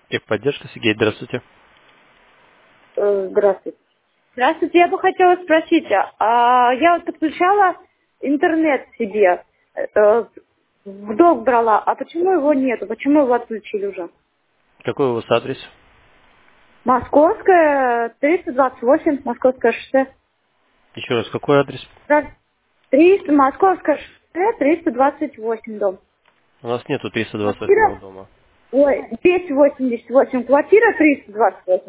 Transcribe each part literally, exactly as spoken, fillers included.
Техподдержка, Сергей, здравствуйте. Э, Здравствуйте. Здравствуйте, я бы хотела спросить, а я вот подключала интернет себе, э, в долг брала, а почему его нету, почему его отключили уже? Какой у вас адрес? Московская, триста двадцать восемь, Московское шоссе. Еще раз, какой адрес? Да, триста, Московское шоссе, триста двадцать восемь дом. У нас нету триста двадцать восьмого Квартира, дома. ой, двести восемьдесят восемь, квартира триста двадцать восемь.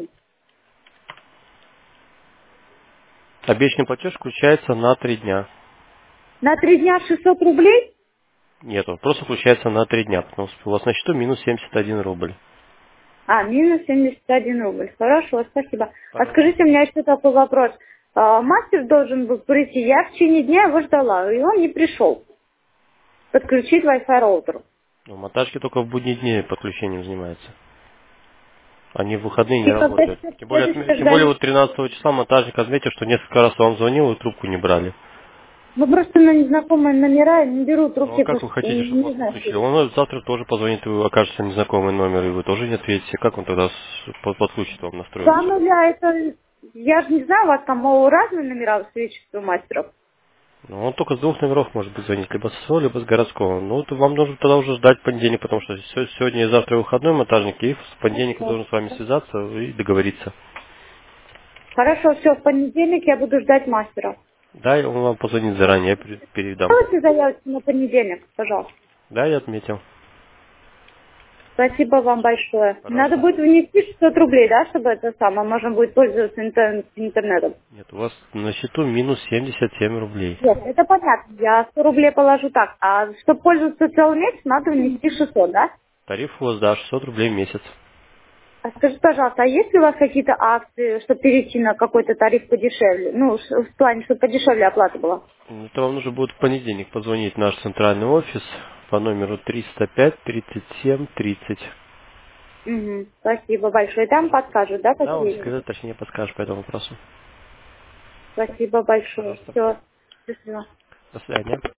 Обещанный платеж включается на три дня. На три дня шестьсот рублей? Нету, просто включается на три дня, потому что у вас на счету минус семьдесят один рубль. А, минус семьдесят один рубль. Хорошо, спасибо. А Пожалуйста. скажите, у меня еще такой вопрос. А, мастер должен был прийти, я в течение дня его ждала, и он не пришел. Подключить Wi-Fi роутер. Ну, монтажки только в будние дни подключением занимаются. Они в выходные не И когда работают. сейчас Тем более, отме- следующее тем более ждали? вот тринадцатого числа монтажник отметил, что несколько раз вам звонил и трубку не брали. Мы просто на незнакомые номера не беру Ну а трубки, как потому вы что хотите, чтобы не вас знаю, что подключили? это. Он завтра тоже позвонит, и вы окажется незнакомый номер, и вы тоже не ответите. Как он тогда с- под- подключит вам, настроит Два все? нуля это... Я же не знаю, у вас там о, разные номера высвечиваются у мастеров. Ну, он только с двух номеров может быть звонить, либо с своего, либо с городского. Ну, вот вам нужно тогда уже ждать понедельник, потому что се- сегодня и завтра выходной монтажник, и в понедельник Хорошо. должен с вами связаться и договориться. Хорошо, все, в понедельник я буду ждать мастера. Да, и он вам позвонит заранее, я пере- передам. Давайте заявите на понедельник, пожалуйста. Да, я отметил. Спасибо вам большое. Надо Пожалуйста. будет внести шестьсот рублей, да, чтобы это самое, можно будет пользоваться интер- интернетом. Нет, у вас на счету минус семьдесят семь рублей. Нет, это понятно. Я сто рублей положу так. А чтобы пользоваться целый месяц, надо внести шестьсот, да? Тариф у вас, да, шестьсот рублей в месяц. А скажи, пожалуйста, а есть ли у вас какие-то акции, чтобы перейти на какой-то тариф подешевле? Ну, ш- в плане, чтобы подешевле оплата была. Это вам нужно будет в понедельник позвонить в наш центральный офис по номеру триста пять тридцать семь тридцать. Угу. Спасибо большое. Там Пожалуйста. подскажут, да, Да, он какие? сказал, точнее подскажет по этому вопросу. Спасибо большое. Пожалуйста. Все. Счастливо. До свидания.